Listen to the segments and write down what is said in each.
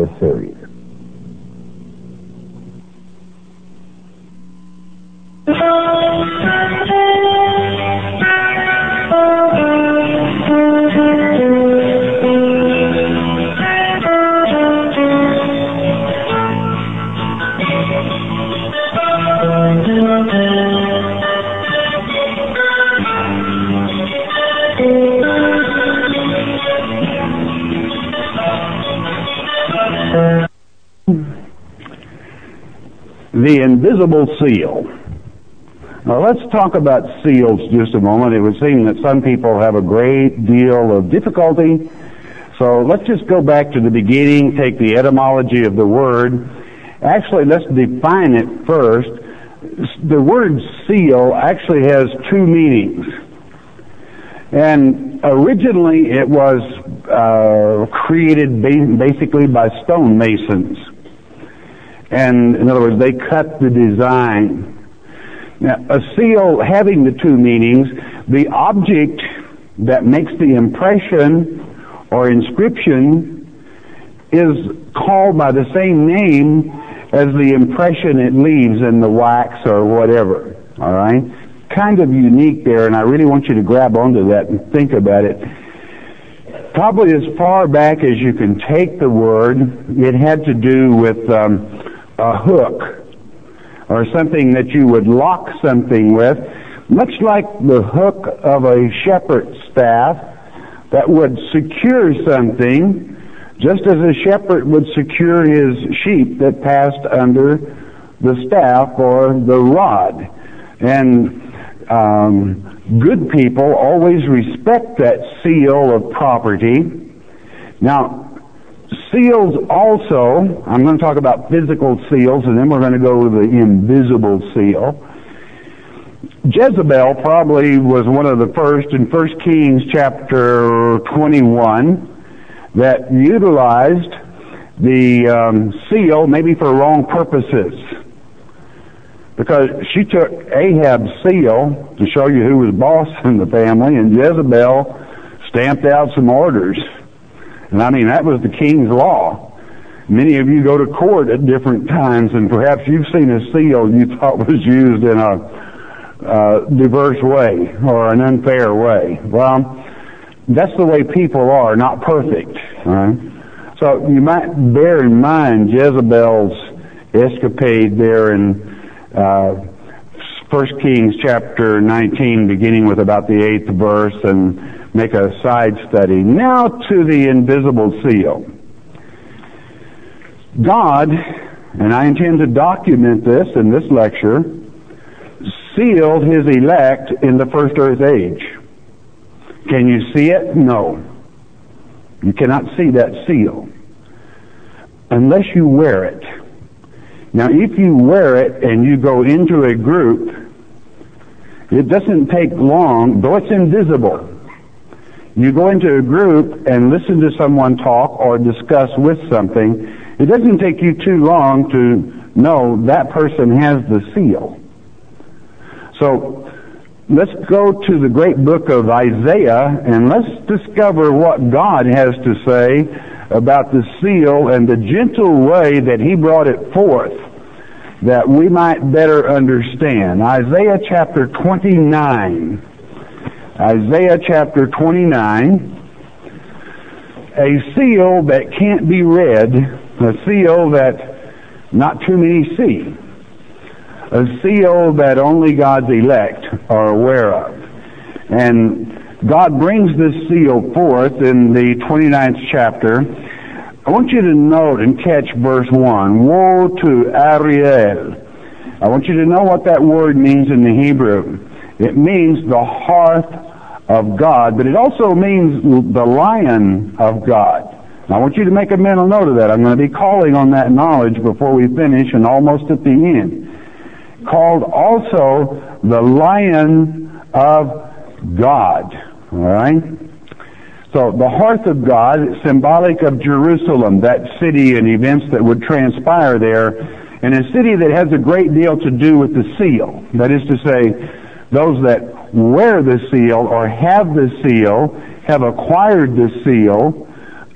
series. The invisible seal. Now let's talk about seals just a moment. It would seem that some people have a great deal of difficulty. So let's just go back to the beginning, take the etymology of the word. Actually, let's define it first. The word seal actually has two meanings. And originally it was created basically by stonemasons. And in other words, they cut the design. Now, a seal having the two meanings, the object that makes the impression or inscription is called by the same name as the impression it leaves in the wax or whatever. All right? Kind of unique there, and I really want you to grab onto that and think about it. Probably as far back as you can take the word, it had to do with a hook or something that you would lock something with, much like the hook of a shepherd's staff that would secure something, just as a shepherd would secure his sheep that passed under the staff or the rod. And good people always respect that seal of property. Now, seals also, I'm going to talk about physical seals, and then we're going to go to the invisible seal. Jezebel probably was one of the first in 1 Kings chapter 21 that utilized the seal maybe for wrong purposes. Because she took Ahab's seal to show you who was boss in the family, and Jezebel stamped out some orders. And I mean, that was the king's law. Many of you go to court at different times, and perhaps you've seen a seal you thought was used in a diverse way or an unfair way. Well, that's the way people are, not perfect. Right? So you might bear in mind Jezebel's escapade there in 1 Kings chapter 19, beginning with about the 8th verse, and make a side study. Now to the invisible seal. God, and I intend to document this in this lecture, sealed his elect in the first earth age. Can you see it? No. You cannot see that seal unless you wear it. Now, if you wear it and you go into a group, it doesn't take long, though it's invisible. You go into a group and listen to someone talk or discuss with something, it doesn't take you too long to know that person has the seal. So, let's go to the great book of Isaiah and let's discover what God has to say about the seal and the gentle way that he brought it forth, that we might better understand. Isaiah chapter 29. Isaiah chapter 29. A seal that can't be read, a seal that not too many see, a seal that only God's elect are aware of. And God brings this seal forth in the 29th chapter. I want you to note and catch verse 1. Woe to Ariel. I want you to know what that word means in the Hebrew. It means the hearth of God, but it also means the lion of God. Now, I want you to make a mental note of that. I'm going to be calling on that knowledge before we finish and almost at the end. Called also the lion of God. All right? So the hearth of God is symbolic of Jerusalem, that city and events that would transpire there, and a city that has a great deal to do with the seal. That is to say, those that wear the seal or have the seal have acquired the seal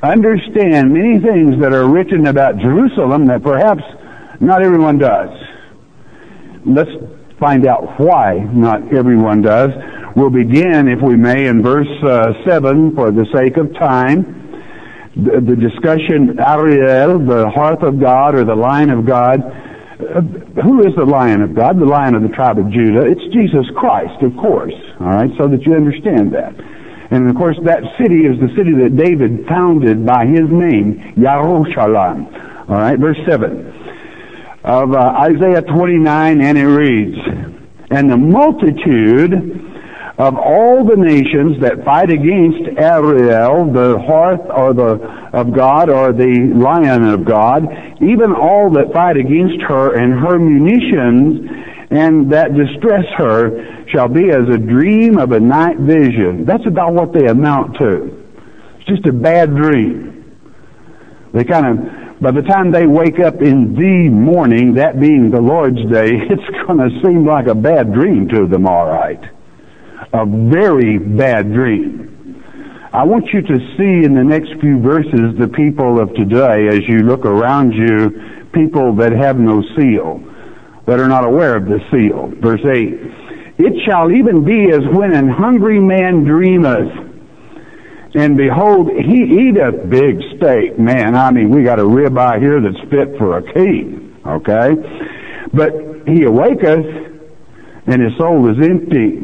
understand many things that are written about Jerusalem that perhaps not everyone does. Let's find out why not everyone does. We'll begin, if we may, in verse 7 for the sake of time. The discussion, Ariel, the hearth of God or the Lion of God. Who is the Lion of God? The Lion of the tribe of Judah. It's Jesus Christ, of course. All right, so that you understand that. And of course, that city is the city that David founded by his name, Yerushalayim. All right, verse 7 of Isaiah 29, and it reads, "And the multitude of all the nations that fight against Ariel, the hearth of God, or the Lion of God, even all that fight against her and her munitions, and that distress her, shall be as a dream of a night vision." That's about what they amount to. It's just a bad dream. They by the time they wake up in the morning, that being the Lord's day, it's going to seem like a bad dream to them, all right. A very bad dream. I want you to see in the next few verses the people of today, as you look around you, people that have no seal, that are not aware of the seal. Verse 8, "It shall even be as when an hungry man dreameth, and behold, he eateth big steak." Man, I mean, we got a ribeye here that's fit for a king, okay? "But he awaketh, and his soul is empty.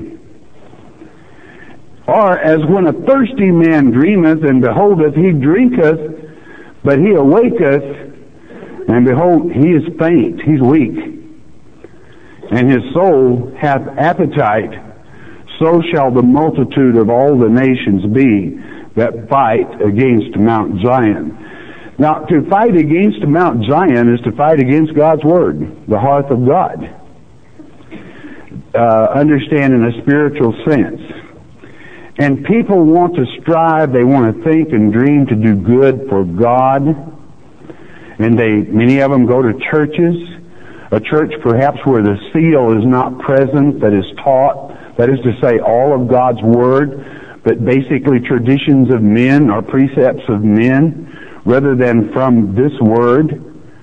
Or as when a thirsty man dreameth, and beholdeth, he drinketh, but he awaketh, and behold, he is faint," he's weak, "and his soul hath appetite. So shall the multitude of all the nations be that fight against Mount Zion." Now, to fight against Mount Zion is to fight against God's Word, the hearth of God. Understand in a spiritual sense. And people want to strive, they want to think and dream to do good for God. And many of them go to churches, a church perhaps where the seal is not present, that is taught, that is to say all of God's Word, but basically traditions of men or precepts of men, rather than from this Word.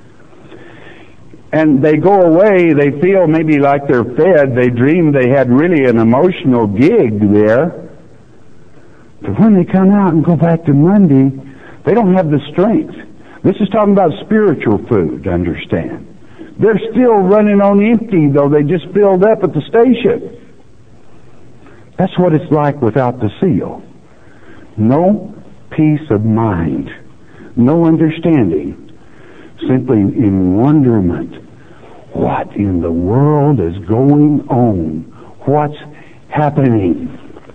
And they go away, they feel maybe like they're fed, they dream they had really an emotional gig there. But when they come out and go back to Monday, they don't have the strength. This is talking about spiritual food, understand. They're still running on empty, though they just filled up at the station. That's what it's like without the seal. No peace of mind, no understanding, simply in wonderment. What in the world is going on? What's happening?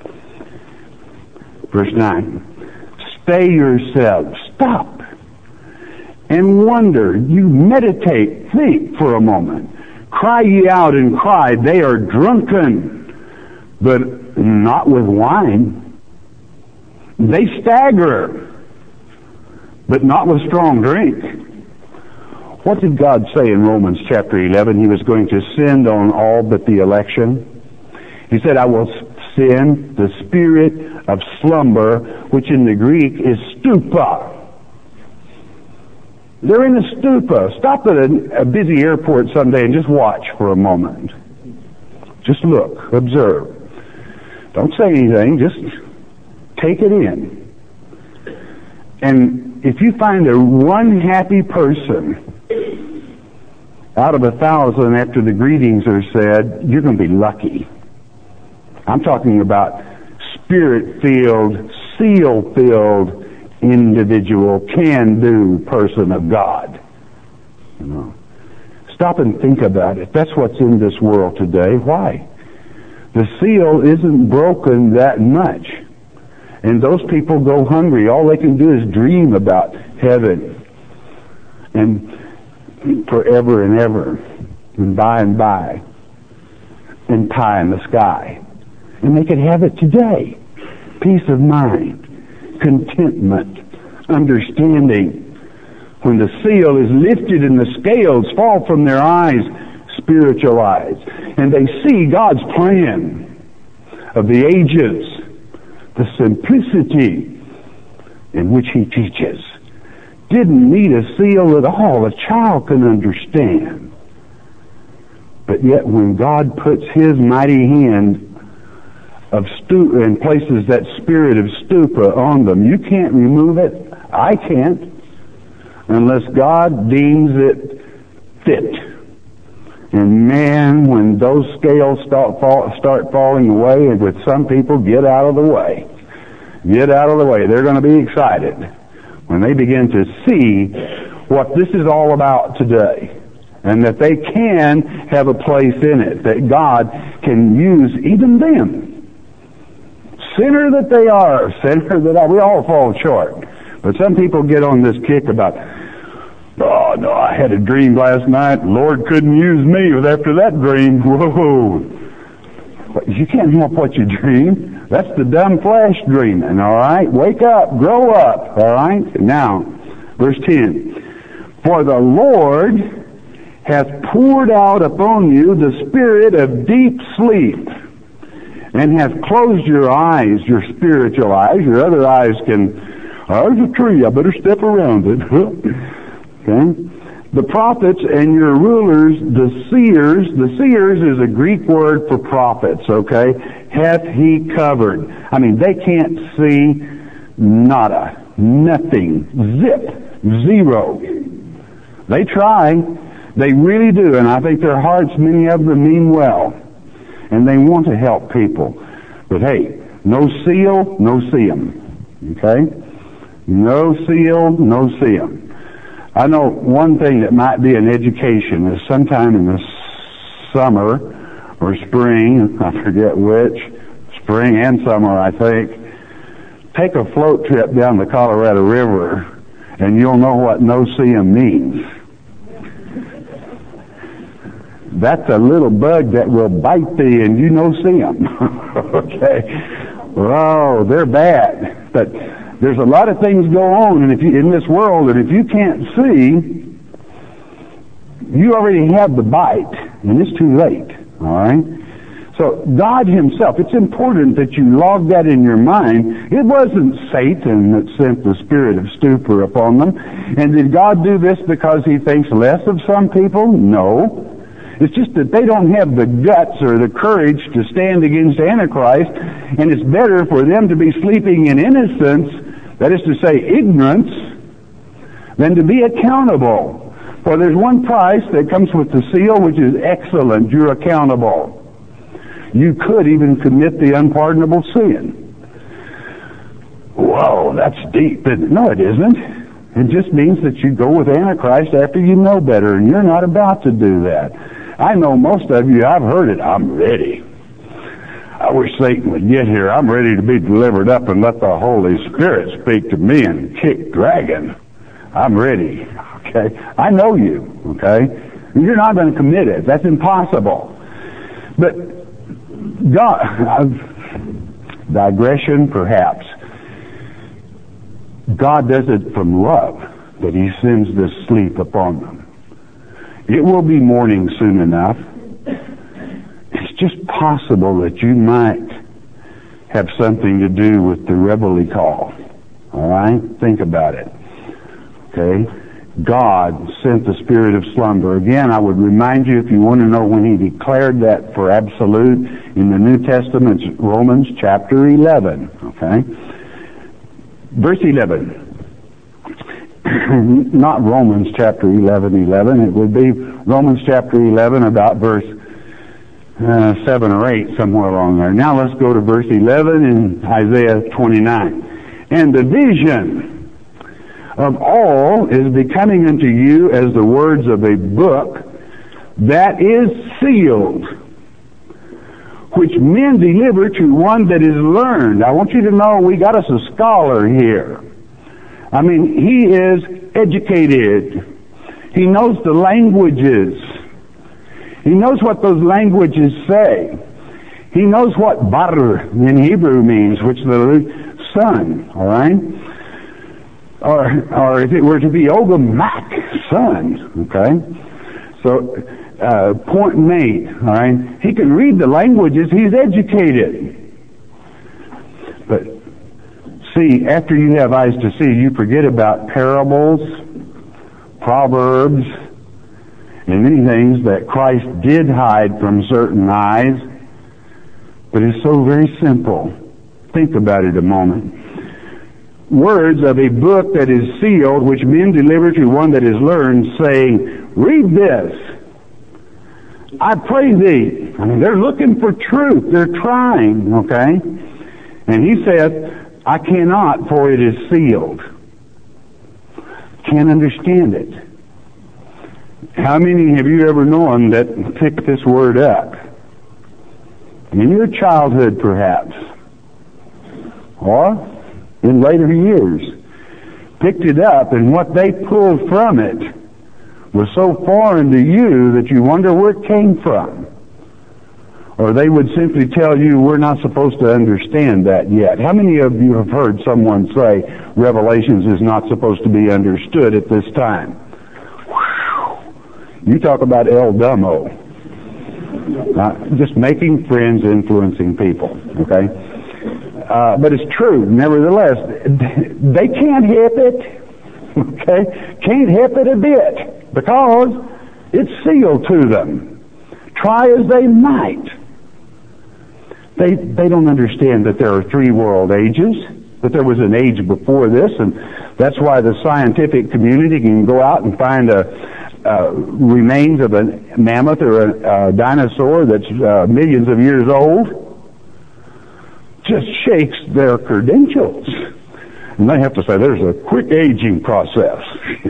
Verse 9, "Stay yourselves," stop, "and wonder." You meditate, think for a moment. "Cry ye out and cry, they are drunken, but not with wine. They stagger, but not with strong drink." What did God say in Romans chapter 11? He was going to send on all but the election. He said, "I will send the spirit of slumber," which in the Greek is stupa. They're in a stupa. Stop at a busy airport someday and just watch for a moment. Just look, observe. Don't say anything, just take it in. And if you find one happy person out of 1,000 after the greetings are said, you're going to be lucky. I'm talking about spirit-filled, seal-filled individual, can-do person of God. You know, stop and think about it. That's what's in this world today. Why? The seal isn't broken that much. And those people go hungry. All they can do is dream about heaven. And forever and ever. And by. And pie in the sky. And they could have it today. Peace of mind. Contentment. Understanding. When the seal is lifted and the scales fall from their eyes, spiritual eyes, and they see God's plan of the ages, the simplicity, in which he teaches. Didn't need a seal at all. A child can understand. But yet when God puts his mighty hand and places that spirit of stupa on them, you can't remove it. I can't. Unless God deems it fit. And man, when those scales start falling away, and with some people, get out of the way. Get out of the way. They're going to be excited when they begin to see what this is all about today. And that they can have a place in it. That God can use even them. Sinner that they are. We all fall short. But some people get on this kick about, oh no, I had a dream last night. Lord couldn't use me after that dream. Whoa. But you can't help what you dream. That's the dumb flesh dreaming, all right? Wake up, grow up, all right? Now, verse 10. For the Lord hath poured out upon you the spirit of deep sleep, and hath closed your eyes, your spiritual eyes. Your other eyes can, there's a tree, I better step around it. Okay? The prophets and your rulers, the seers is a Greek word for prophets, okay? Hath he covered. I mean, they can't see nada, nothing, zip, zero. They try, they really do, and I think their hearts, many of them mean well, and they want to help people. But hey, no seal, no see 'em, okay? No seal, no see 'em. I know one thing that might be an education is sometime in the summer or spring, I forget which, spring and summer I think, take a float trip down the Colorado River and you'll know what no see 'em means. That's a little bug that will bite thee and you no see 'em. Okay? Oh, they're bad. But there's a lot of things go on in this world, and if you can't see, you already have the bite, and it's too late. All right? So God himself, it's important that you log that in your mind. It wasn't Satan that sent the spirit of stupor upon them. And did God do this because he thinks less of some people? No. It's just that they don't have the guts or the courage to stand against Antichrist, and it's better for them to be sleeping in innocence, that is to say ignorance, than to be accountable. For there's one price that comes with the seal, which is excellent. You're accountable. You could even commit the unpardonable sin. Whoa, that's deep, isn't it? No, it isn't. It just means that you go with Antichrist after you know better, and you're not about to do that. I know most of you, I've heard it, I'm ready. I wish Satan would get here. I'm ready to be delivered up and let the Holy Spirit speak to me and kick dragon. I'm ready. Okay? I know you. Okay? You're not going to commit it. That's impossible. But God, digression perhaps. God does it from love, that he sends this sleep upon them. It will be morning soon enough. It's just possible that you might have something to do with the reveille call. All right? Think about it. Okay? God sent the spirit of slumber. Again, I would remind you, if you want to know when he declared that for absolute, in the New Testament, it's Romans chapter 11. Okay? Verse 11. Not Romans chapter 11. It would be Romans chapter 11, about verse 7 or 8, somewhere along there. Now let's go to verse 11 in Isaiah 29. And the vision of all is becoming unto you as the words of a book that is sealed, which men deliver to one that is learned. I want you to know we got us a scholar here. I mean, he is educated. He knows the languages. He knows what those languages say. He knows what bar in Hebrew means, which is the sun, all right? Or if it were to be Ogamak, sun, okay? So, point made, all right? He can read the languages. He's educated. But See, after you have eyes to see, you forget about parables, proverbs, and many things that Christ did hide from certain eyes, but it's so very simple. Think about it a moment. Words of a book that is sealed, which men deliver to one that is learned, saying, read this. I pray thee. I mean, they're looking for truth. They're trying, okay? And he said, I cannot, for it is sealed. Can't understand it. How many have you ever known that picked this word up? In your childhood, perhaps. Or in later years. Picked it up, and what they pulled from it was so foreign to you that you wonder where it came from. Or they would simply tell you, we're not supposed to understand that yet. How many of you have heard someone say, Revelations is not supposed to be understood at this time? Whew. You talk about El Dumbo. Just making friends, influencing people, okay? But it's true, nevertheless. They can't hip it, okay? Can't hip it a bit, because it's sealed to them. Try as they might. They don't understand that there are 3 world ages, that there was an age before this, and that's why the scientific community can go out and find remains of a mammoth or a dinosaur that's millions of years old. Just shakes their credentials. And they have to say there's a quick aging process.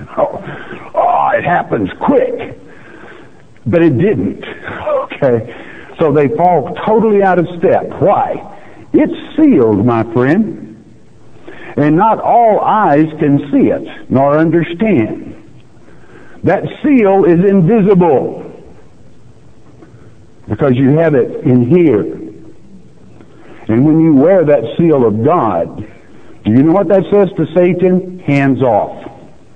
It happens quick. But it didn't. Okay? So they fall totally out of step. Why? It's sealed, my friend. And not all eyes can see it, nor understand. That seal is invisible. Because you have it in here. And when you wear that seal of God, do you know what that says to Satan? Hands off.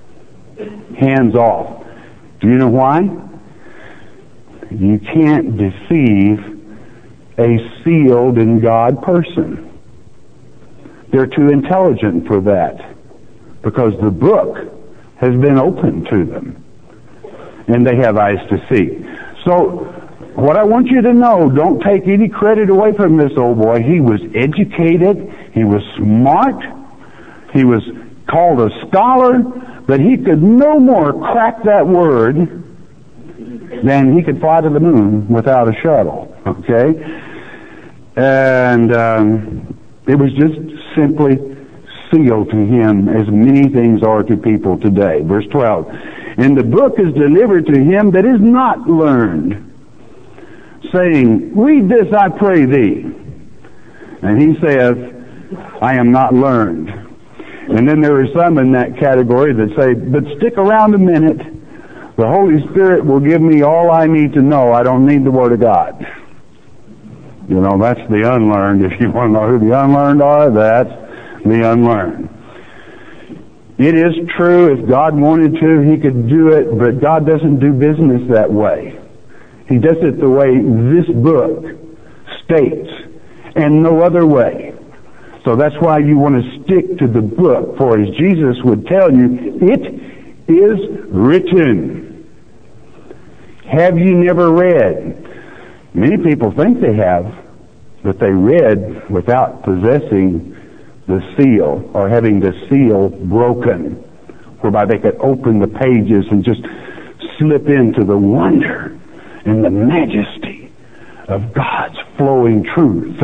Hands off. Do you know why? You can't deceive a sealed in God person. They're too intelligent for that, because the book has been opened to them, and they have eyes to see. So, what I want you to know, don't take any credit away from this old boy. He was educated, he was smart, he was called a scholar, but he could no more crack that word than he could fly to the moon without a shuttle, okay? And it was just simply sealed to him, as many things are to people today. Verse 12, and the book is delivered to him that is not learned, saying, read this, I pray thee. And he saith, I am not learned. And then there are some in that category that say, but stick around a minute. The Holy Spirit will give me all I need to know. I don't need the Word of God. You know, that's the unlearned. If you want to know who the unlearned are, that's the unlearned. It is true, if God wanted to, He could do it, but God doesn't do business that way. He does it the way this book states, and no other way. So that's why you want to stick to the book, for as Jesus would tell you, it is written. Have you never read? Many people think they have, but they read without possessing the seal, or having the seal broken, whereby they could open the pages and just slip into the wonder and the majesty of God's flowing truth.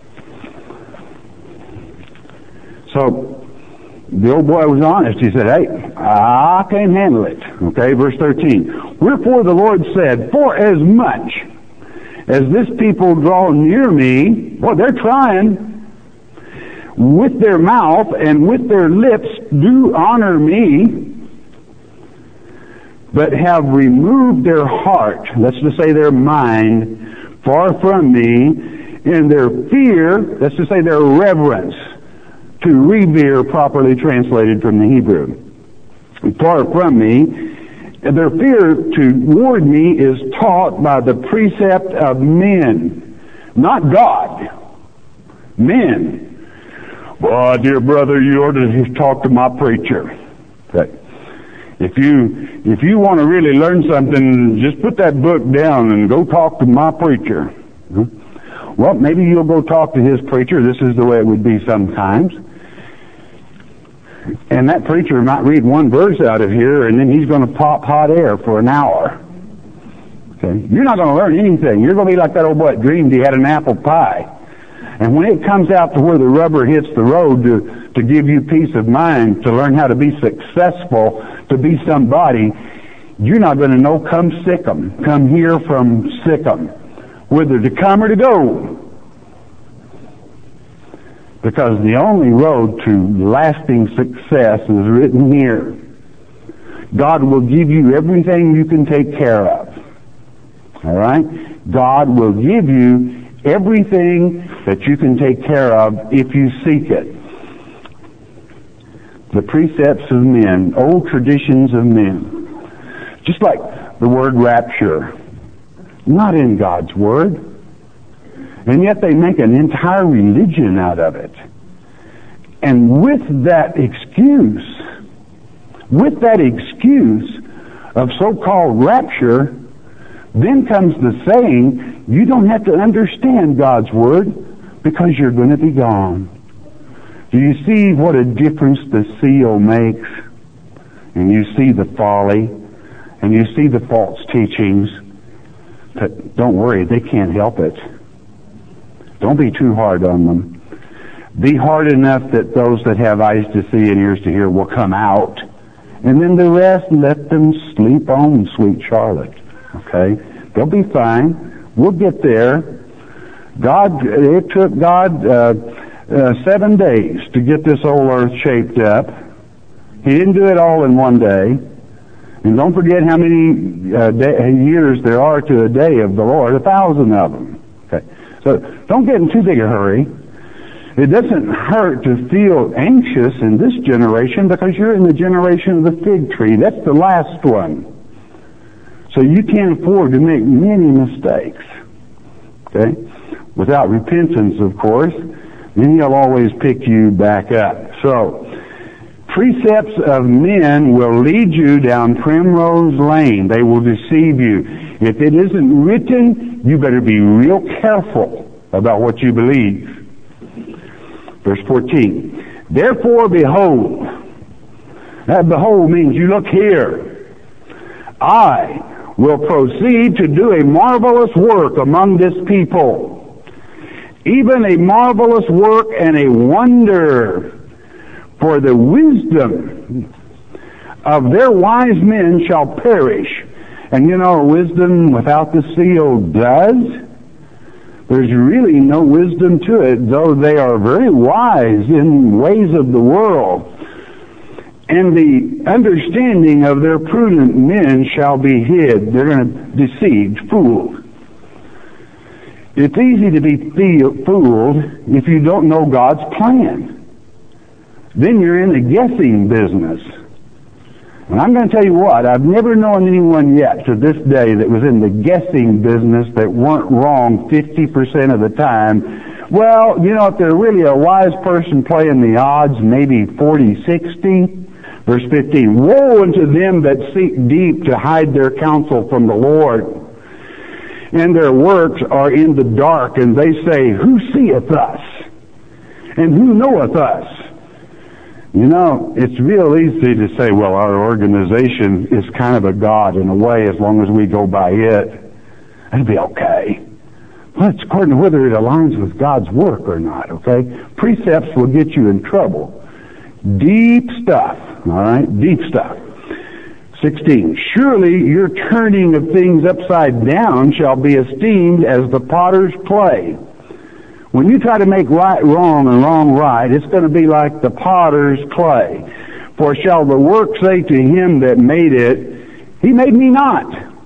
So, the old boy was honest. He said, hey, I can't handle it. Okay, verse 13. Wherefore the Lord said, for as much as this people draw near me, well, they're trying, with their mouth and with their lips do honor me, but have removed their heart, let's just say their mind, far from me, and their fear, let's just say their reverence, to revere, properly translated from the Hebrew, far from me, and their fear toward me is taught by the precept of men, not God, men. Well, dear brother, you ought to talk to my preacher. Okay. If you want to really learn something, just put that book down and go talk to my preacher. Well, maybe you'll go talk to his preacher. This is the way it would be sometimes. And that preacher might read one verse out of here, and then he's going to pop hot air for an hour. Okay? You're not going to learn anything. You're going to be like that old boy that dreamed he had an apple pie. And when it comes out to where the rubber hits the road to give you peace of mind, to learn how to be successful, to be somebody, you're not going to know come sick'em. Come here from sick'em. Whether to come or to go. Because the only road to lasting success is written here. God will give you everything you can take care of. All right? God will give you everything that you can take care of if you seek it. The precepts of men, old traditions of men. Just like the word rapture. Not in God's Word. And yet they make an entire religion out of it. And with that excuse of so-called rapture, then comes the saying, you don't have to understand God's Word because you're going to be gone. Do you see what a difference the seal makes? And you see the folly, and you see the false teachings. But don't worry, they can't help it. Don't be too hard on them. Be hard enough that those that have eyes to see and ears to hear will come out. And then the rest, let them sleep on, sweet Charlotte. Okay? They'll be fine. We'll get there. It took God 7 days to get this old earth shaped up. He didn't do it all in one day. And don't forget how many years there are to a day of the Lord, 1,000 of them. Okay. So don't get in too big a hurry. It doesn't hurt to feel anxious in this generation because you're in the generation of the fig tree. That's the last one. So you can't afford to make many mistakes. Okay? Without repentance, of course, then he'll always pick you back up. So, precepts of men will lead you down primrose lane. They will deceive you. If it isn't written, you better be real careful about what you believe. Verse 14. Therefore, behold. That behold means you look here. I will proceed to do a marvelous work among this people. Even a marvelous work and a wonder. For the wisdom of their wise men shall perish. And you know, wisdom without the seal does. There's really no wisdom to it, though they are very wise in ways of the world. And the understanding of their prudent men shall be hid. They're going to deceived, fooled. It's easy to be fooled if you don't know God's plan. Then you're in the guessing business. And I'm going to tell you what, I've never known anyone yet to this day that was in the guessing business that weren't wrong 50% of the time. Well, you know, if they're really a wise person playing the odds, maybe 40-60. Verse 15, woe unto them that seek deep to hide their counsel from the Lord. And their works are in the dark, and they say, who seeth us? And who knoweth us? You know, it's real easy to say, well, our organization is kind of a god in a way as long as we go by it. That'd be okay. Well, it's according to whether it aligns with God's work or not, okay? Precepts will get you in trouble. Deep stuff, all right? Deep stuff. 16, surely your turning of things upside down shall be esteemed as the potter's clay. When you try to make right wrong and wrong right, it's going to be like the potter's clay. For shall the work say to him that made it, he made me not?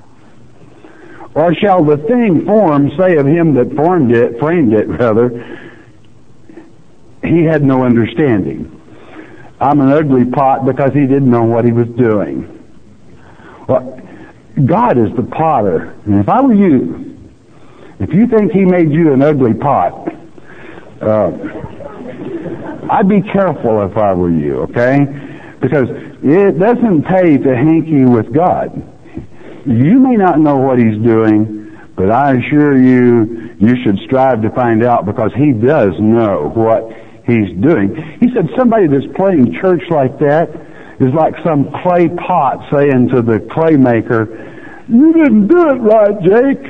Or shall the thing formed say of him that framed it, he had no understanding. I'm an ugly pot because he didn't know what he was doing. Well, God is the potter. And if I were you, if you think he made you an ugly pot, I'd be careful if I were you, okay? Because it doesn't pay to hanky with God. You may not know what He's doing, but I assure you, you should strive to find out, because He does know what He's doing. He said somebody that's playing church like that is like some clay pot saying to the clay maker, "You didn't do it right, Jake."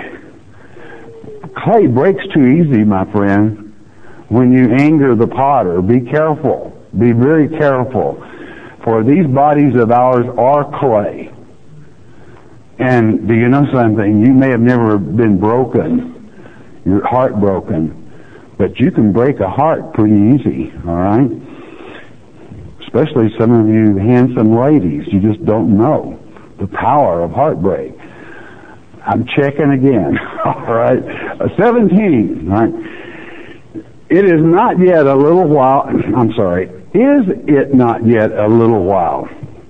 Clay breaks too easy, my friend. When you anger the potter, be careful. Be very careful. For these bodies of ours are clay. And do you know something? You may have never been broken, your heart broken, but you can break a heart pretty easy, all right? Especially some of you handsome ladies. You just don't know the power of heartbreak. I'm checking again. All right. 17. All right. It is not yet a little while. I'm sorry. Is it not yet a little while?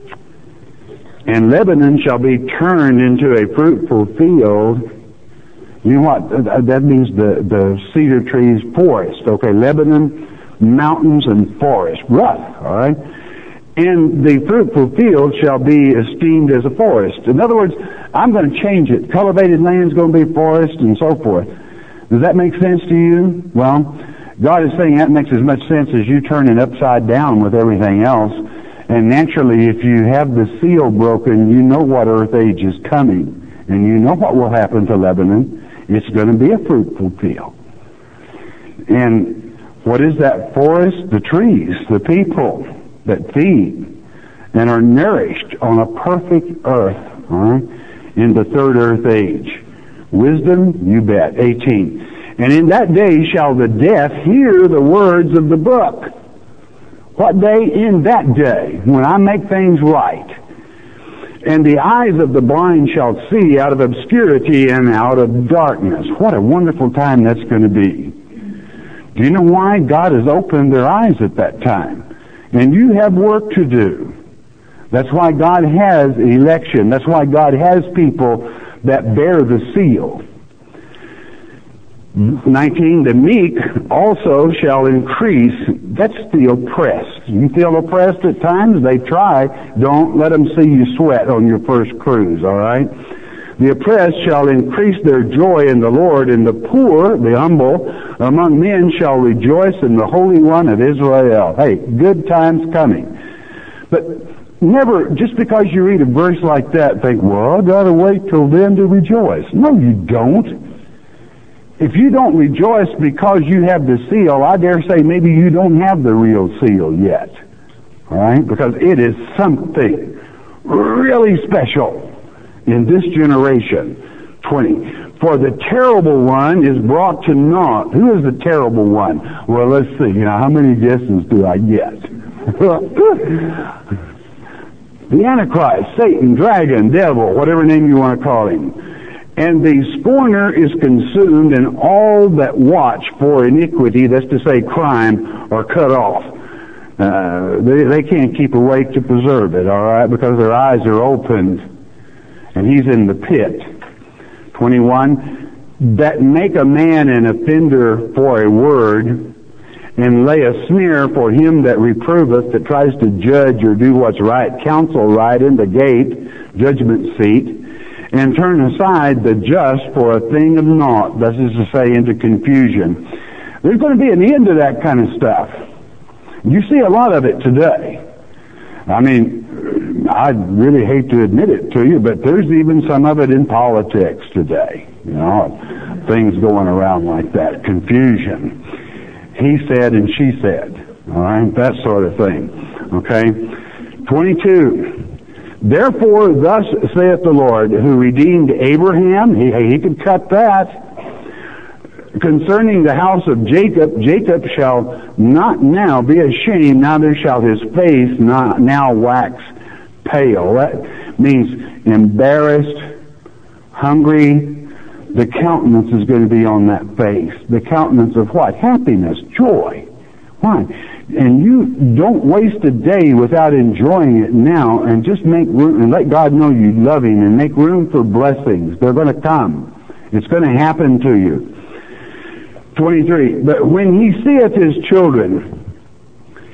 And Lebanon shall be turned into a fruitful field. You know what? That means the cedar trees forest. Okay. Lebanon, mountains and forest. Rough. All right. And the fruitful field shall be esteemed as a forest. In other words, I'm going to change it. Cultivated land is going to be forest and so forth. Does that make sense to you? Well, God is saying that makes as much sense as you turning upside down with everything else. And naturally, if you have the seal broken, you know what earth age is coming. And you know what will happen to Lebanon. It's going to be a fruitful field. And what is that forest? The trees, the people that feed and are nourished on a perfect earth, all right, in the third earth age. Wisdom, you bet. 18. And in that day shall the deaf hear the words of the book. What day? In that day, when I make things right. And the eyes of the blind shall see out of obscurity and out of darkness. What a wonderful time that's going to be. Do you know why? God has opened their eyes at that time. And you have work to do. That's why God has election. That's why God has people that bear the seal. 19, the meek also shall increase. That's the oppressed. You feel oppressed at times? They try. Don't let them see you sweat on your first cruise, all right? The oppressed shall increase their joy in the Lord, and the poor, the humble, among men shall rejoice in the Holy One of Israel. Hey, good times coming. But never, just because you read a verse like that, think, well, I've got to wait till then to rejoice. No, you don't. If you don't rejoice because you have the seal, I dare say maybe you don't have the real seal yet. All right? Because it is something really special in this generation. 20. For the terrible one is brought to naught. Who is the terrible one? Well, let's see. How many guesses do I get? The Antichrist, Satan, dragon, devil, whatever name you want to call him. And the scorner is consumed, and all that watch for iniquity, that's to say crime, are cut off. They can't keep awake to preserve it, all right, because their eyes are opened. And he's in the pit. 21, that make a man an offender for a word, and lay a smear for him that reproveth, that tries to judge or do what's right, counsel right in the gate, judgment seat, and turn aside the just for a thing of naught. That is to say, into confusion. There's going to be an end to that kind of stuff. You see a lot of it today. I mean, I really hate to admit it to you, but there's even some of it in politics today. Things going around like that. Confusion. He said and she said. All right? That sort of thing. Okay? 22. Therefore, thus saith the Lord, who redeemed Abraham. He could cut that. Concerning the house of Jacob, Jacob shall not now be ashamed, neither shall his face not now wax pale. That means embarrassed, hungry. The countenance is going to be on that face. The countenance of what? Happiness, joy. Why? And you don't waste a day without enjoying it now, and just make room and let God know you love Him, and make room for blessings. They're going to come. It's going to happen to you. 23. But when he seeth his children,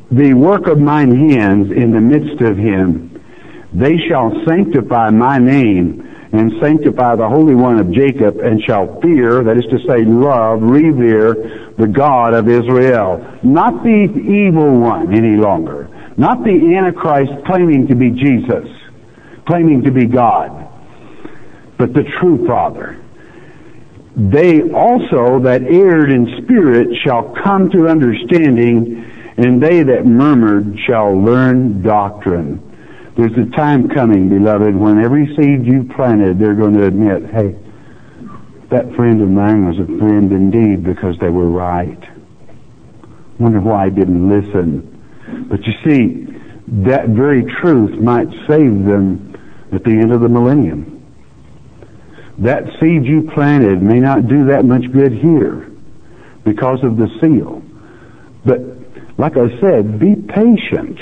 the work of mine hands in the midst of him. They shall sanctify my name, and sanctify the Holy One of Jacob, and shall fear, that is to say, love, revere, the God of Israel. Not the evil one any longer. Not the Antichrist claiming to be Jesus, claiming to be God, but the true Father. They also that erred in spirit shall come to understanding, and they that murmured shall learn doctrine. There's a time coming, beloved, when every seed you planted, they're going to admit, hey, that friend of mine was a friend indeed because they were right. Wonder why I didn't listen. But you see, that very truth might save them at the end of the millennium. That seed you planted may not do that much good here because of the seal. But like I said, be patient.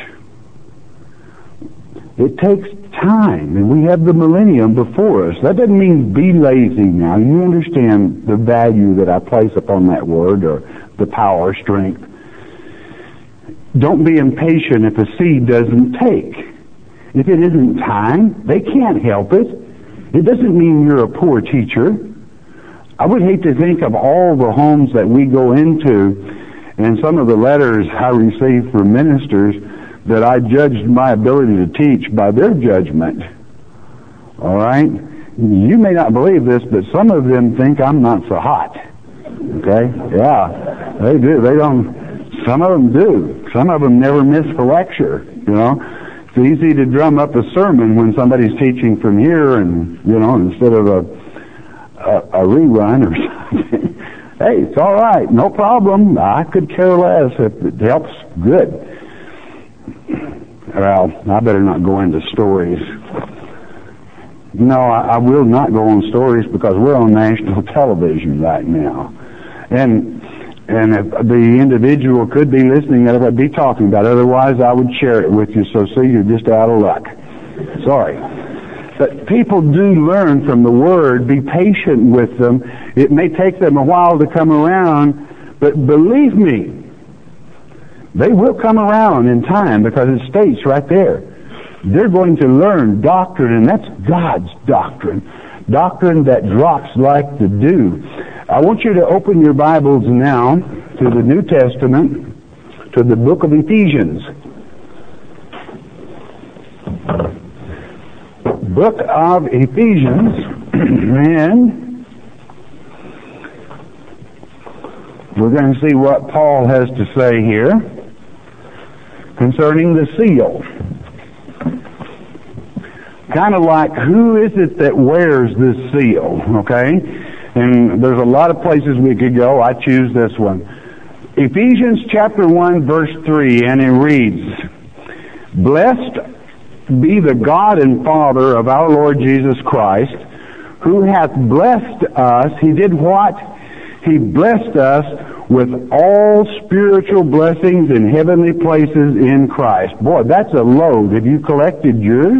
It takes time, and we have the millennium before us. That doesn't mean be lazy now. You understand the value that I place upon that word, or the power, strength. Don't be impatient if a seed doesn't take. If it isn't time, they can't help it. It doesn't mean you're a poor teacher. I would hate to think of all the homes that we go into, and some of the letters I receive from ministers, that I judged my ability to teach by their judgment. All right? You may not believe this, but some of them think I'm not so hot. Okay? Yeah. They do. They don't. Some of them do. Some of them never miss a lecture, you know. It's easy to drum up a sermon when somebody's teaching from here, and, you know, instead of a rerun or something. Hey, it's all right. No problem. I could care less. If it helps, good. Well, I better not go into stories. No, I will not go on stories because we're on national television right now. And if the individual could be listening, I would be talking about it. Otherwise, I would share it with you. So see, you're just out of luck. Sorry. But people do learn from the Word. Be patient with them. It may take them a while to come around, but believe me, they will come around in time, because it states right there. They're going to learn doctrine, and that's God's doctrine. Doctrine that drops like the dew. I want you to open your Bibles now to the New Testament, to the book of Ephesians. Book of Ephesians, and we're going to see what Paul has to say here concerning the seal. Kind of like, who is it that wears this seal? Okay? And there's a lot of places we could go. I choose this one. Ephesians chapter 1, verse 3, and it reads, Blessed be the God and Father of our Lord Jesus Christ, who hath blessed us. He did what? He blessed us with all spiritual blessings in heavenly places in Christ. Boy, that's a load. Have you collected yours?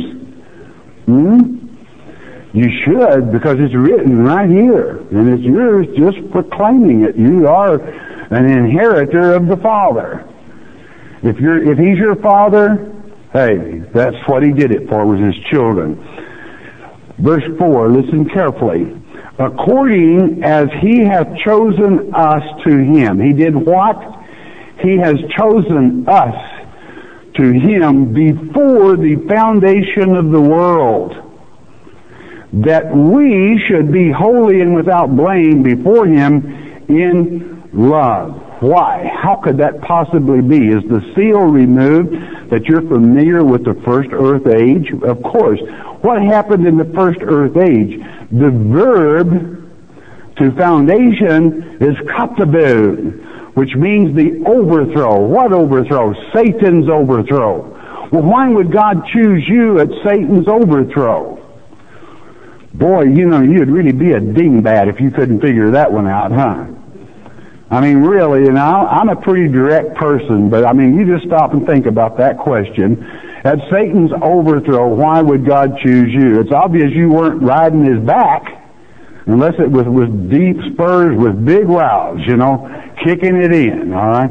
You should, because it's written right here. And it's yours just proclaiming it. You are an inheritor of the Father. If He's your Father, hey, that's what He did it for, was His children. Verse 4, listen carefully. According as He hath chosen us to Him. He did what? He has chosen us to Him before the foundation of the world, that we should be holy and without blame before Him in love. Why? How could that possibly be? Is the seal removed that you're familiar with the first earth age? Of course. What happened in the first earth age? The verb to foundation is katabun, which means the overthrow. What overthrow? Satan's overthrow. Well, why would God choose you at Satan's overthrow? Boy, you know, you'd really be a dingbat if you couldn't figure that one out, huh? I mean, really, you know, I'm a pretty direct person, but I mean, you just stop and think about that question. At Satan's overthrow, why would God choose you? It's obvious you weren't riding his back, unless it was with deep spurs with big wows, you know, kicking it in, all right?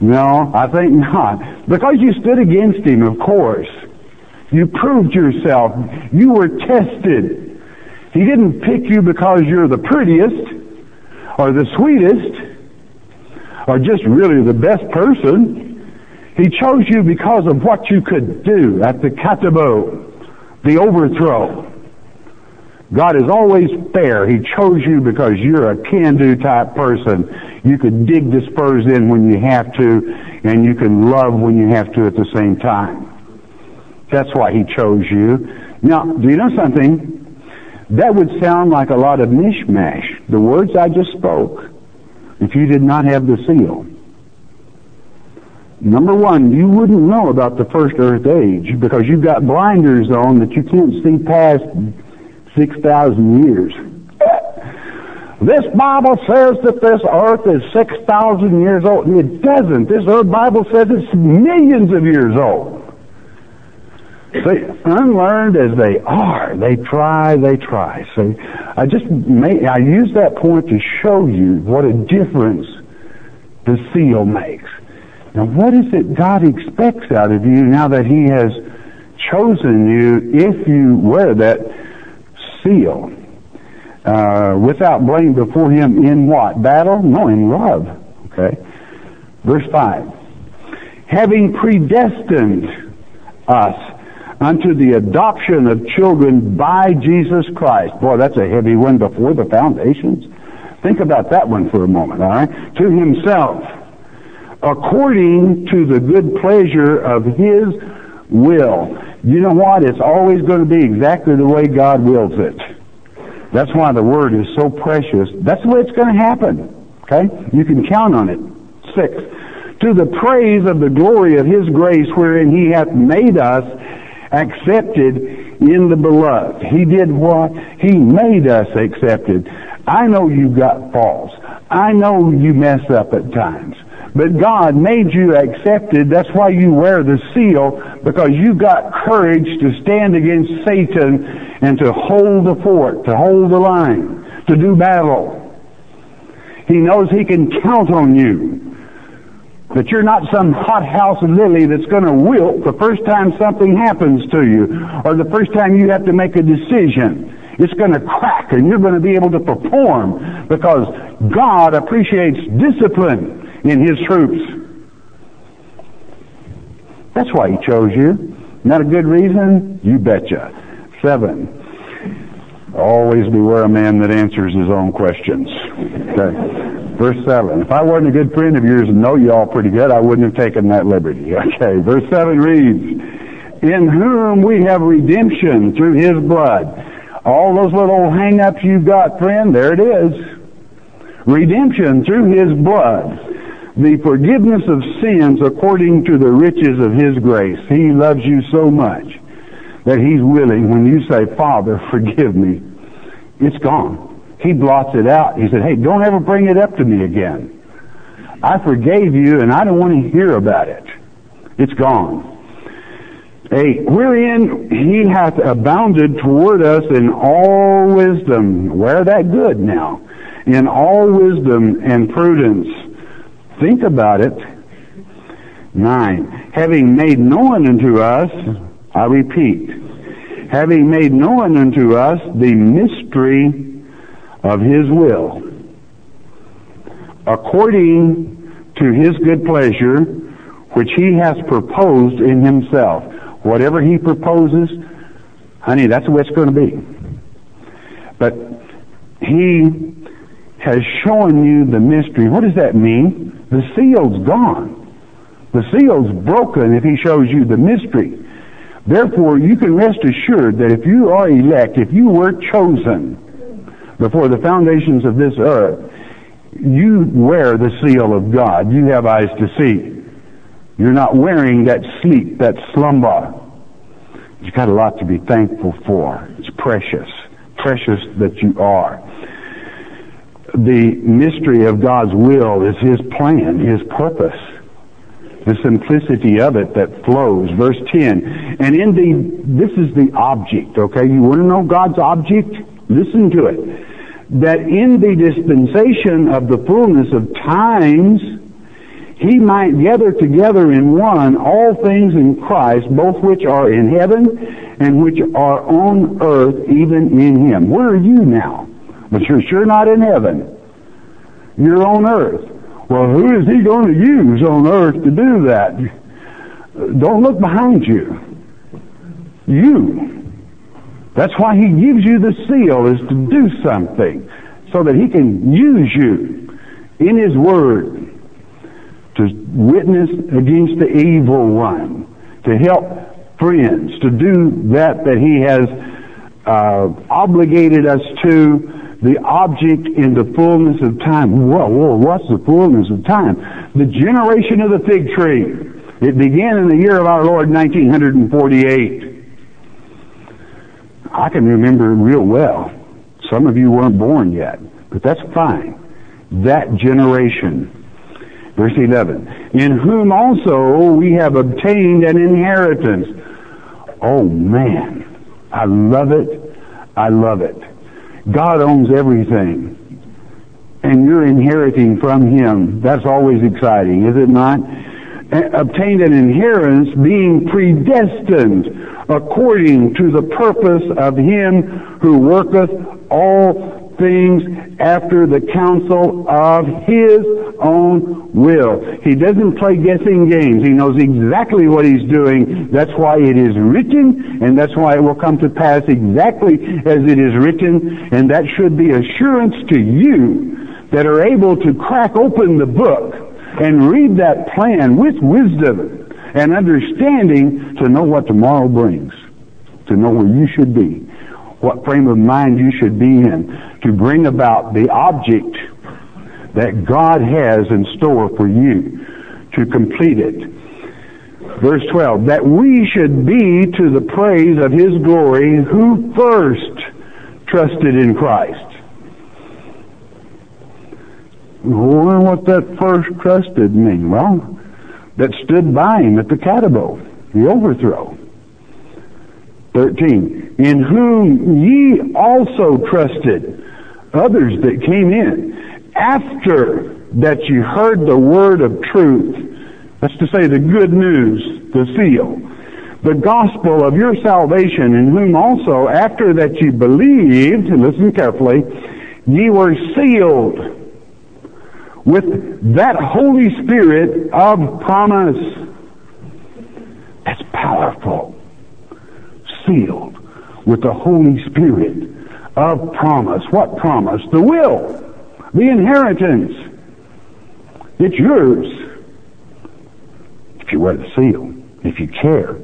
No, I think not. Because you stood against him, of course. You proved yourself. You were tested. He didn't pick you because you're the prettiest or the sweetest or just really the best person. He chose you because of what you could do at the katabo, the overthrow. God is always fair. He chose you because you're a can-do type person. You can dig the spurs in when you have to, and you can love when you have to at the same time. That's why he chose you. Now, do you know something? That would sound like a lot of mishmash, the words I just spoke, if you did not have the seal. Number one, you wouldn't know about the first earth age because you've got blinders on that you can't see past 6,000 years. This Bible says that this earth is 6,000 years old. It doesn't. This Bible says it's millions of years old. See, unlearned as they are, they try. See, I use that point to show you what a difference the seal makes. Now, what is it God expects out of you now that he has chosen you if you wear that seal? Without blame before him in what? Battle? No, in love. Okay. Verse 5. Having predestined us unto the adoption of children by Jesus Christ. Boy, that's a heavy one, before the foundations. Think about that one for a moment, all right? To himself, according to the good pleasure of his will. You know what? It's always going to be exactly the way God wills it. That's why the Word is so precious. That's the way it's going to happen. Okay? You can count on it. 6. To the praise of the glory of his grace, wherein he hath made us accepted in the beloved. He did what? He made us accepted. I know you've got faults. I know you mess up at times. But God made you accepted. That's why you wear the seal, because you've got courage to stand against Satan and to hold the fort, to hold the line, to do battle. He knows he can count on you. That you're not some hothouse lily that's going to wilt the first time something happens to you, or the first time you have to make a decision. It's going to crack, and you're going to be able to perform, because God appreciates discipline in his troops. That's why he chose you. Not a good reason? You betcha. 7. Always beware a man that answers his own questions. Okay. Verse 7. If I wasn't a good friend of yours and know you all pretty good, I wouldn't have taken that liberty. Okay. Verse 7 reads, in whom we have redemption through his blood. All those little hang-ups you've got, friend, there it is. Redemption through his blood. The forgiveness of sins according to the riches of his grace. He loves you so much that he's willing, when you say, Father, forgive me, it's gone. He blots it out. He said, hey, don't ever bring it up to me again. I forgave you, and I don't want to hear about it. It's gone. 8. Wherein he hath abounded toward us in all wisdom. Wear that good now. In all wisdom and prudence. Think about it. 9. Having made known unto us, I repeat, having made known unto us the mystery of his will, according to his good pleasure, which he has proposed in himself. Whatever he proposes, honey, that's the way it's going to be. But he has shown you the mystery. What does that mean? The seal's gone. The seal's broken if he shows you the mystery. Therefore, you can rest assured that if you are elect, if you were chosen before the foundations of this earth, you wear the seal of God. You have eyes to see. You're not wearing that sleep, that slumber. You've got a lot to be thankful for. It's precious. Precious that you are. The mystery of God's will is his plan, his purpose. The simplicity of it that flows. Verse 10. And this is the object, okay? You want to know God's object? Listen to it. That in the dispensation of the fullness of times, he might gather together in one all things in Christ, both which are in heaven and which are on earth, even in him. Where are you now? But you're sure not in heaven. You're on earth. Well, who is he going to use on earth to do that? Don't look behind you. You. That's why he gives you the seal, is to do something, so that he can use you in his word to witness against the evil one, to help friends, to do that he has obligated us to, the object in the fullness of time. Whoa, what's the fullness of time? The generation of the fig tree. It began in the year of our Lord, 1948. I can remember it real well. Some of you weren't born yet, but that's fine. That generation. Verse 11. In whom also we have obtained an inheritance. Oh man, I love it. I love it. God owns everything. And you're inheriting from him. That's always exciting, is it not? Obtained an inheritance, being predestined according to the purpose of him who worketh all things after the counsel of his own will. He doesn't play guessing games. He knows exactly what he's doing. That's why it is written, and that's why it will come to pass exactly as it is written, and that should be assurance to you that are able to crack open the book and read that plan with wisdom and understanding to know what tomorrow brings, to know where you should be, what frame of mind you should be in, to bring about the object that God has in store for you, to complete it. Verse 12, that we should be to the praise of his glory who first trusted in Christ. I wonder what that first trusted mean. Well, that stood by him at the catapult, the overthrow. 13, in whom ye also trusted, others that came in, after that you heard the word of truth, that's to say the good news, the seal, the gospel of your salvation, in whom also, after that you believed, and listen carefully, ye were sealed with that Holy Spirit of promise. That's powerful. Sealed with the Holy Spirit of promise. What promise? The will. The inheritance. It's yours. If you wear the seal. If you care.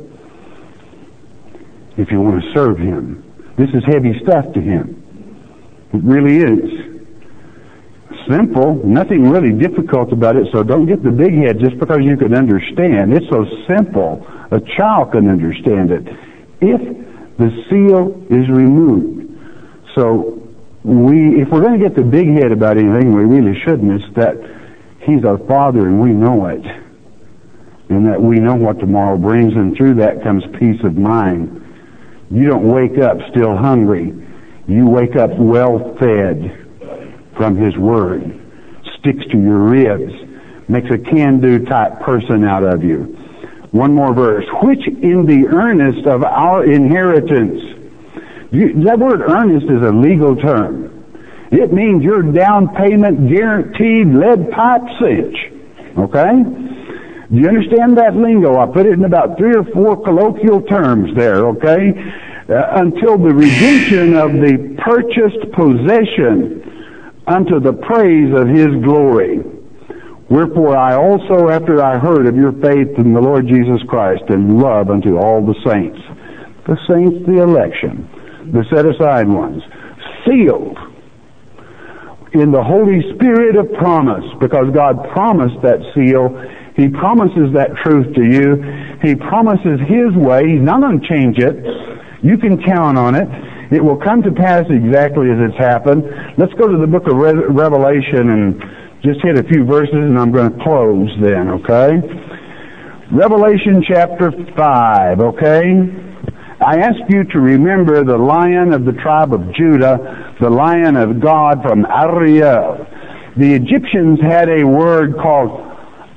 If you want to serve him. This is heavy stuff to him. It really is. Simple, nothing really difficult about it, so don't get the big head just because you can understand. It's so simple, a child can understand it. If the seal is removed. So if we're going to get the big head about anything, we really shouldn't. It's that he's our Father and we know it. And that we know what tomorrow brings, and through that comes peace of mind. You don't wake up still hungry. You wake up well fed from his word. Sticks to your ribs. Makes a can-do type person out of you. One more verse. Which in the earnest of our inheritance. That word earnest is a legal term. It means your down payment guaranteed lead pipe cinch. Okay? Do you understand that lingo? I put it in about 3 or 4 colloquial terms there, okay? Until the redemption of the purchased possession unto the praise of his glory. Wherefore I also, after I heard of your faith in the Lord Jesus Christ and love unto all the saints, the election, the set-aside ones, sealed in the Holy Spirit of promise, because God promised that seal. He promises that truth to you. He promises his way. He's not going to change it. You can count on it. It will come to pass exactly as it's happened. Let's go to the book of Revelation and just hit a few verses, and I'm going to close then, okay? Revelation chapter 5, okay? I ask you to remember the Lion of the tribe of Judah, the Lion of God from Ariel. The Egyptians had a word called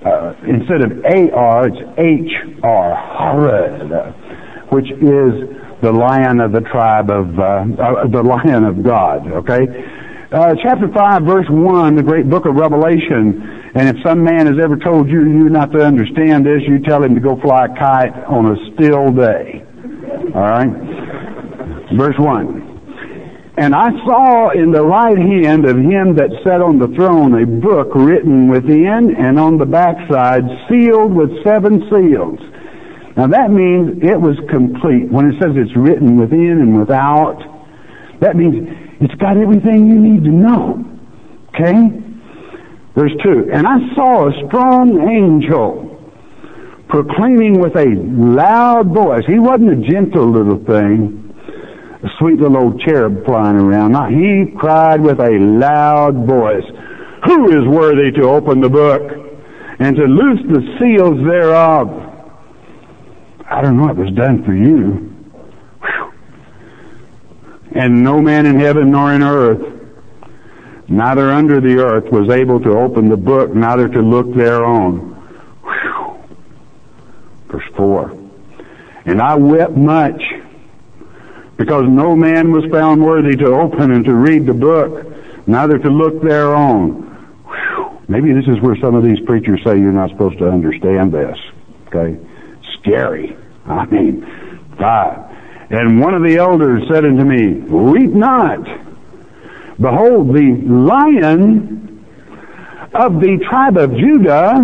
instead of A-R, it's H-R, Harod, which is the Lion of the tribe of, the Lion of God, okay? Chapter 5, verse 1, the great book of Revelation. And if some man has ever told you not to understand this, you tell him to go fly a kite on a still day. All right? Verse 1. And I saw in the right hand of him that sat on the throne a book written within and on the backside, sealed with 7 seals. Now that means it was complete. When it says it's written within and without, that means it's got everything you need to know. Okay? Verse 2. And I saw a strong angel proclaiming with a loud voice. He wasn't a gentle little thing, a sweet little old cherub flying around. No, he cried with a loud voice, "Who is worthy to open the book and to loose the seals thereof?" I don't know, it was done for you. Whew. And no man in heaven nor in earth, neither under the earth, was able to open the book, neither to look thereon. Whew. Verse 4. And I wept much, because no man was found worthy to open and to read the book, neither to look thereon. Whew. Maybe this is where some of these preachers say you're not supposed to understand this. Okay? Scary. I mean, 5. And one of the elders said unto me, "Weep not. Behold, the Lion of the tribe of Judah,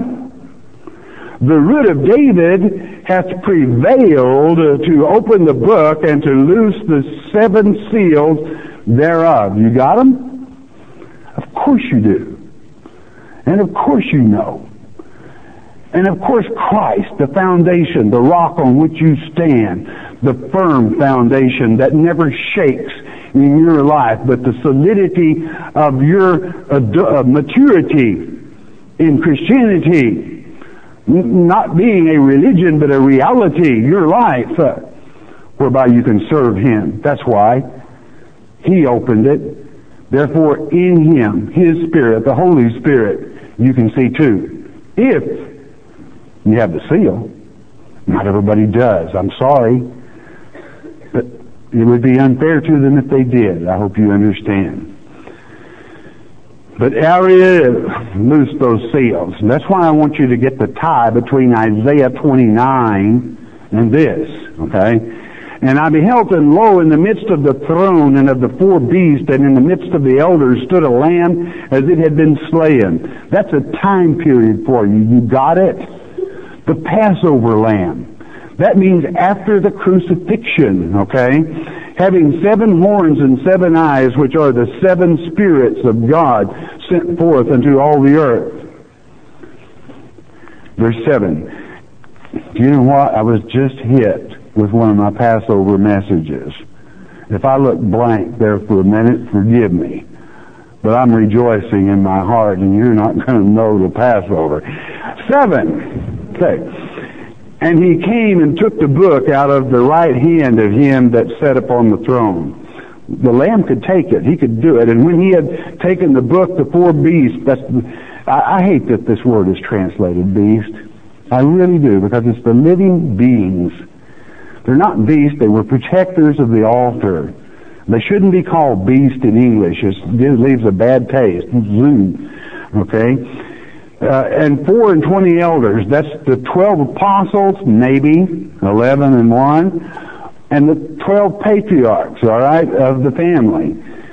the root of David, hath prevailed to open the book and to loose the 7 seals thereof." You got them? Of course you do. And of course you know. And of course Christ, the foundation, the rock on which you stand, the firm foundation that never shakes in your life, but the solidity of your maturity in Christianity, not being a religion but a reality, your life, whereby you can serve Him. That's why He opened it. Therefore, in Him, His Spirit, the Holy Spirit, you can see too. If you have the seal. Not everybody does. I'm sorry. But it would be unfair to them if they did. I hope you understand. But Ariel loosed those seals. And that's why I want you to get the tie between Isaiah 29 and this. Okay? And I beheld, and lo, in the midst of the throne and of the 4 beasts, and in the midst of the elders, stood a lamb as it had been slain. That's a time period for you. You got it? The Passover lamb. That means after the crucifixion, okay? Having 7 horns and 7 eyes, which are the 7 spirits of God sent forth unto all the earth. Verse 7. You know what? I was just hit with one of my Passover messages. If I look blank there for a minute, forgive me. But I'm rejoicing in my heart, and you're not going to know the Passover. 7. Okay. And he came and took the book out of the right hand of him that sat upon the throne. The Lamb could take it. He could do it. And when he had taken the book, the 4 beasts, I hate that this word is translated beast. I really do, because it's the living beings. They're not beasts. They were protectors of the altar. They shouldn't be called beast in English. It leaves a bad taste. Zoo. Okay? And 4 and 20 elders. That's the 12 apostles, maybe 11 and 1, and the 12 patriarchs, all right, of the family,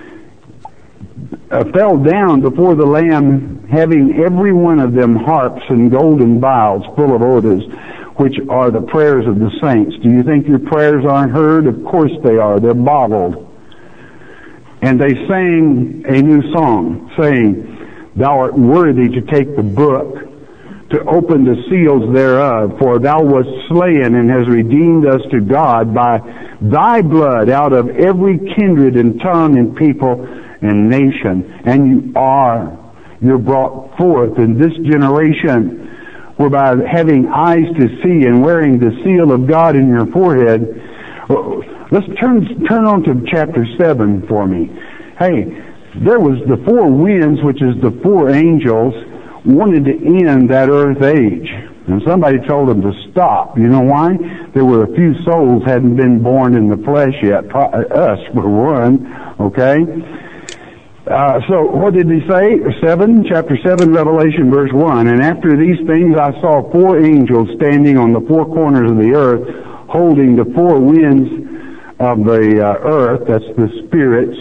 fell down before the Lamb, having every one of them harps and golden vials full of odors, which are the prayers of the saints. Do you think your prayers aren't heard? Of course they are. They're bottled. And they sang a new song, saying, "Thou art worthy to take the book, to open the seals thereof, for thou wast slain and hast redeemed us to God by thy blood out of every kindred and tongue and people and nation. And you're brought forth in this generation, whereby having eyes to see and wearing the seal of God in your forehead." Let's turn on to chapter 7 for me. Hey, there was the 4 winds, which is the 4 angels, wanted to end that earth age. And somebody told them to stop. You know why? There were a few souls hadn't been born in the flesh yet. Us for one. Okay? So what did he say? Chapter 7, Revelation, verse 1. And after these things I saw 4 angels standing on the 4 corners of the earth, holding the 4 winds of the earth. That's the spirits.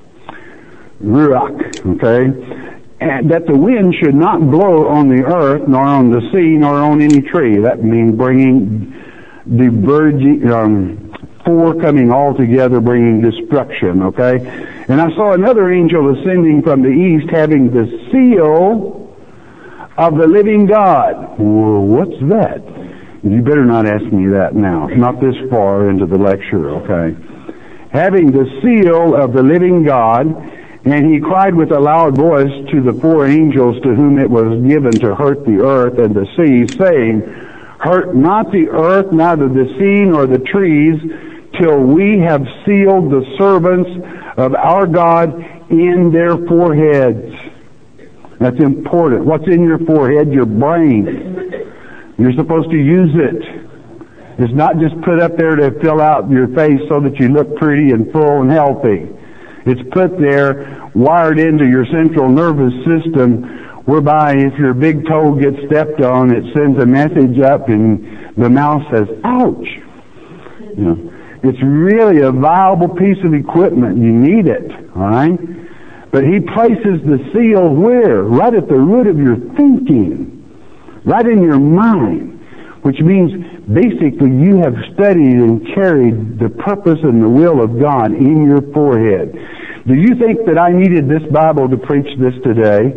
Ruach. Okay? And that the wind should not blow on the earth, nor on the sea, nor on any tree. That means bringing diverging, 4 coming all together, bringing destruction, okay? And I saw another angel ascending from the east, having the seal of the living God. Well, what's that? You better not ask me that now. Not this far into the lecture, okay? Having the seal of the living God, and he cried with a loud voice to the 4 angels to whom it was given to hurt the earth and the sea, saying, Hurt not the earth, neither the sea, nor the trees, till we have sealed the servants of our God in their foreheads. That's important. What's in your forehead? Your brain. You're supposed to use it. It's not just put up there to fill out your face so that you look pretty and full and healthy. It's put there, wired into your central nervous system, whereby if your big toe gets stepped on, it sends a message up and the mouth says, ouch. You know, it's really a viable piece of equipment. You need it, all right? But he places the seal where? Right at the root of your thinking. Right in your mind. Which means basically you have studied and carried the purpose and the will of God in your forehead. Do you think that I needed this Bible to preach this today?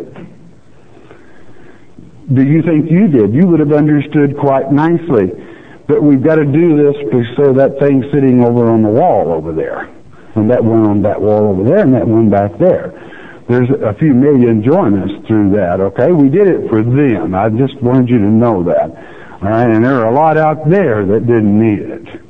Do you think you did? You would have understood quite nicely. But we've got to do this so that thing's sitting over on the wall over there. And that one on that wall over there and that one back there. There's a few million join us through that, okay? We did it for them. I just wanted you to know that. All right? And there are a lot out there that didn't need it.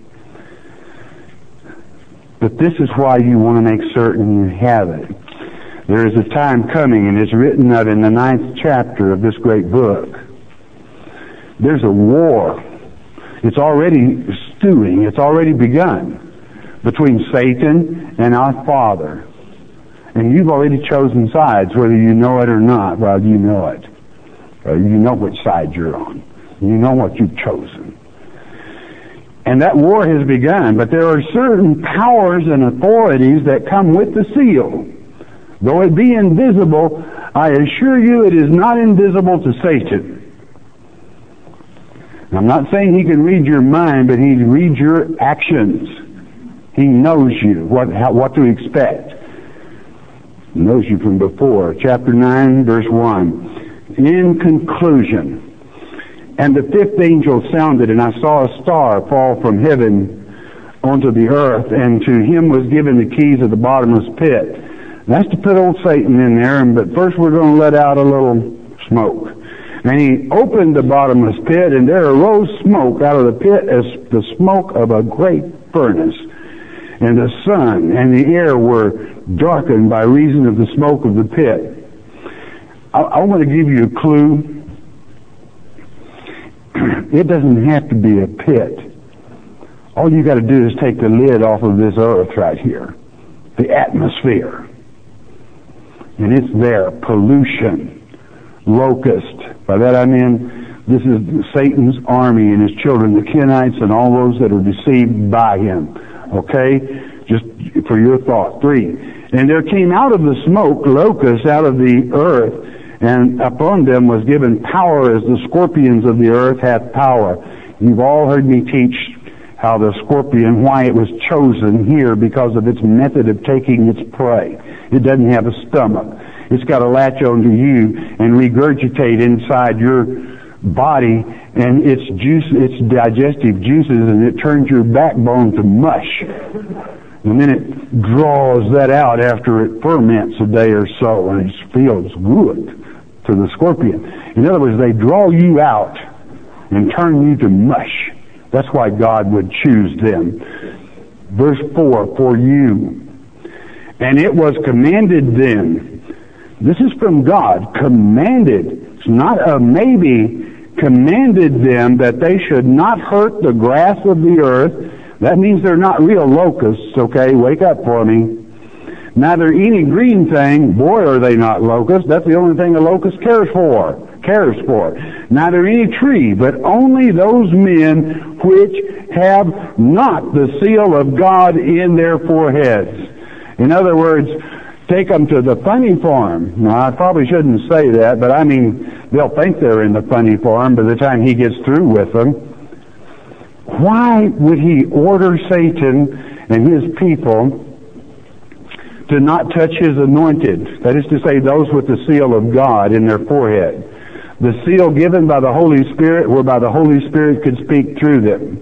But this is why you want to make certain you have it. There is a time coming, and it's written of in the 9th chapter of this great book. There's a war. It's already stewing. It's already begun between Satan and our Father. And you've already chosen sides, whether you know it or not. Well, you know it. You know which side you're on. You know what you've chosen. And that war has begun. But there are certain powers and authorities that come with the seal. Though it be invisible, I assure you it is not invisible to Satan. I'm not saying he can read your mind, but he reads your actions. He knows you, what to expect. He knows you from before. Chapter 9, verse 1. In conclusion, and the 5th angel sounded, and I saw a star fall from heaven onto the earth, and to him was given the keys of the bottomless pit. That's to put old Satan in there, but first we're going to let out a little smoke. And he opened the bottomless pit, and there arose smoke out of the pit as the smoke of a great furnace. And the sun and the air were darkened by reason of the smoke of the pit. I want to give you a clue. It doesn't have to be a pit. All you got to do is take the lid off of this earth right here. The atmosphere. And it's there. Pollution. Locust. By that I mean, this is Satan's army and his children, the Kenites and all those that are deceived by him. Okay? Just for your thought. 3. And there came out of the smoke locusts out of the earth, and upon them was given power as the scorpions of the earth hath power. You've all heard me teach how the scorpion, why it was chosen here, because of its method of taking its prey. It doesn't have a stomach. It's got to latch onto you and regurgitate inside your body and its juice, its digestive juices, and it turns your backbone to mush. And then it draws that out after it ferments a day or so, and it feels good to the scorpion. In other words, they draw you out and turn you to mush. That's why God would choose them. Verse 4, for you. And it was commanded then. This is from God, commanded. It's not a maybe, commanded them that they should not hurt the grass of the earth. That means they're not real locusts, okay? Wake up for me. Neither any green thing, boy are they not locusts. That's the only thing a locust cares for. Neither any tree, but only those men which have not the seal of God in their foreheads. In other words, take them to the funny farm. Now, I probably shouldn't say that, but I mean, they'll think they're in the funny farm by the time he gets through with them. Why would he order Satan and his people to not touch his anointed? That is to say, those with the seal of God in their forehead. The seal given by the Holy Spirit, whereby the Holy Spirit could speak through them.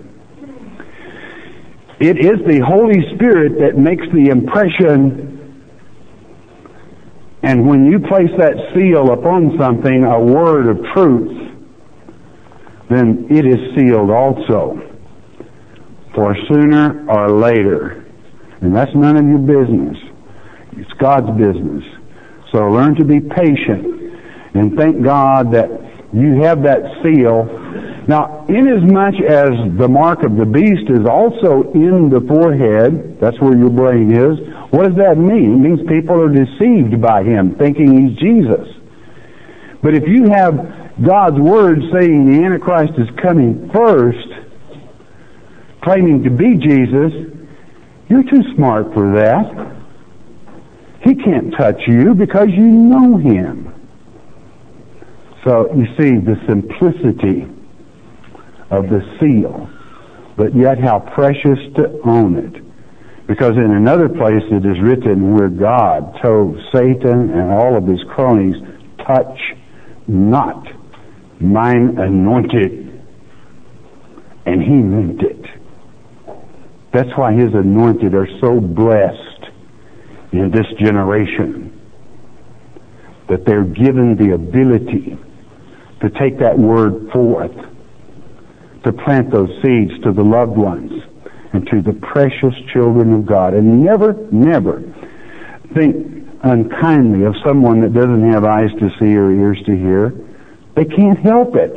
It is the Holy Spirit that makes the impression, and when you place that seal upon something, a word of truth, then it is sealed also, for sooner or later. And that's none of your business. It's God's business. So learn to be patient, and thank God that you have that seal. Now, inasmuch as the mark of the beast is also in the forehead, that's where your brain is, what does that mean? It means people are deceived by him, thinking he's Jesus. But if you have God's Word saying the Antichrist is coming first, claiming to be Jesus, you're too smart for that. He can't touch you because you know him. So, you see, the simplicity of the seal, but yet how precious to own it. Because in another place it is written where God told Satan and all of his cronies, touch not mine anointed. And he meant it. That's why his anointed are so blessed in this generation, that they're given the ability to take that word forth, to plant those seeds to the loved ones and to the precious children of God. And never think unkindly of someone that doesn't have eyes to see or ears to hear. They can't help it.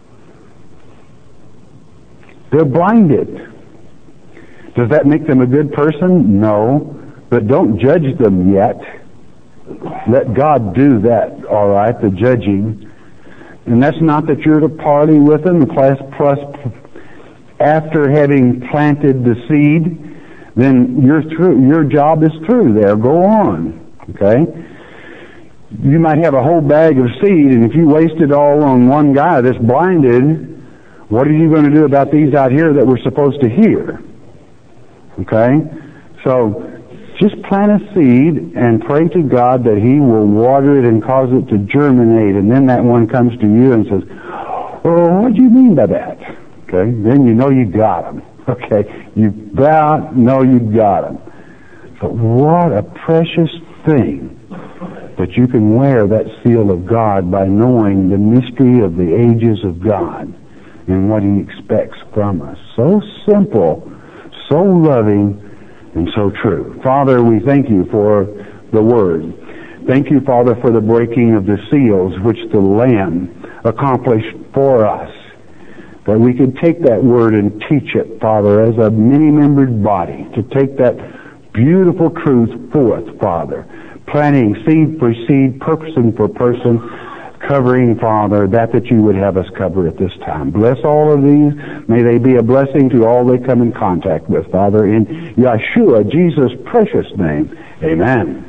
They're blinded. Does that make them a good person? No. But don't judge them yet. Let God do that, all right, the judging. And that's not that you're to party with them, plus after having planted the seed, then you're through. Your job is through there. Go on. Okay? You might have a whole bag of seed, and if you waste it all on one guy that's blinded, what are you going to do about these out here that we're supposed to hear? Okay? So, just plant a seed and pray to God that he will water it and cause it to germinate. And then that one comes to you and says, oh, what do you mean by that? Okay, then you know you got him. Okay, you know you got him. But what a precious thing that you can wear that seal of God by knowing the mystery of the ages of God and what he expects from us. So simple, so loving, and so true. Father, we thank you for the Word. Thank you, Father, for the breaking of the seals which the Lamb accomplished for us. That we could take that Word and teach it, Father, as a many-membered body, to take that beautiful truth forth, Father, planting seed for seed, person for person, covering, Father, that you would have us cover at this time. Bless all of these. May they be a blessing to all they come in contact with, Father, in Yeshua, Jesus' precious name. Amen.